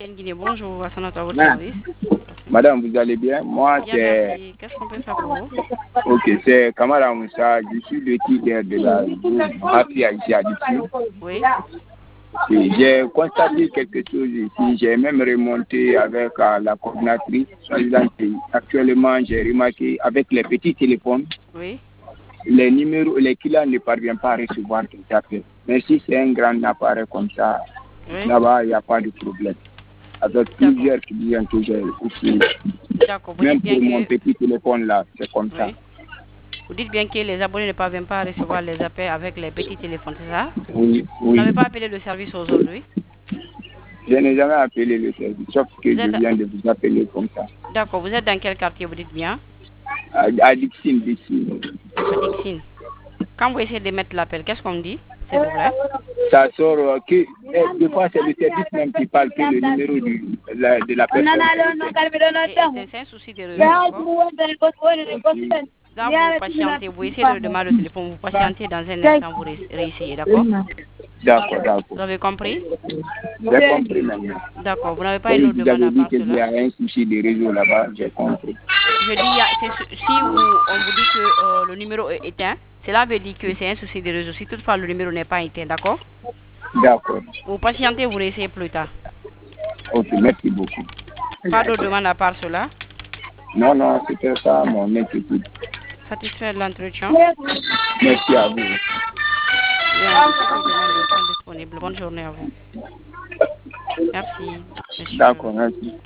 Guinée, bonjour, à votre service. Madame, vous allez bien? Moi, Bien, merci. Qu'est-ce qu'on peut faire pour vous? Ok, c'est Kamara Moussa. Je suis le titre de la mafia ici à Dixie. Oui. Et j'ai constaté quelque chose ici. J'ai même remonté avec la coordinatrice. Actuellement, j'ai remarqué avec les petits téléphones, Oui. les numéros, les clients ne parviennent pas à recevoir des appels. Mais si c'est un grand appareil comme ça, Oui. là-bas, il n'y a pas de problème. Avec plusieurs clients que j'ai aussi. D'accord. Vous Même dites bien pour mon que... petit téléphone là, c'est comme ça. Oui. Vous dites bien que les abonnés ne parviennent pas à recevoir les appels avec les petits téléphones, c'est ça? Oui, Vous oui. n'avez pas appelé le service aujourd'hui? Je n'ai jamais appelé le service, sauf que Vous je êtes... viens de vous appeler comme ça. D'accord. Vous êtes dans quel quartier, vous dites bien? À Dixine, d'ici. À Dixine. Quand vous essayez de mettre l'appel, qu'est-ce qu'on dit, s'il vous plaît? Ça sort que des fois c'est le service même qui parle que le numéro de la personne. C'est un souci de réseau, d'accord? Là, vous patientez, vous essayez de demander le téléphone, vous patientez dans un instant, vous réessayez, d'accord? D'accord, d'accord. Vous avez compris? J'ai compris maintenant. D'accord, vous n'avez pas une Comme autre vous demande avez à dit part qu'il y cela? a un souci de réseau là-bas, j'ai compris. Je dis, si on vous dit que le numéro est éteint, cela veut dire que c'est un souci de réseau. Si toutefois le numéro n'est pas éteint, d'accord? D'accord. Vous patientez, vous réessayez plus tard. Ok, merci beaucoup. Pas d'autre demande à part cela? Non, non, c'était ça mon inquiétude. Satisfait de l'entretien? Merci à vous. Bien, toutes les demandes sont disponibles. Bonne journée à vous. Merci, monsieur. D'accord, merci.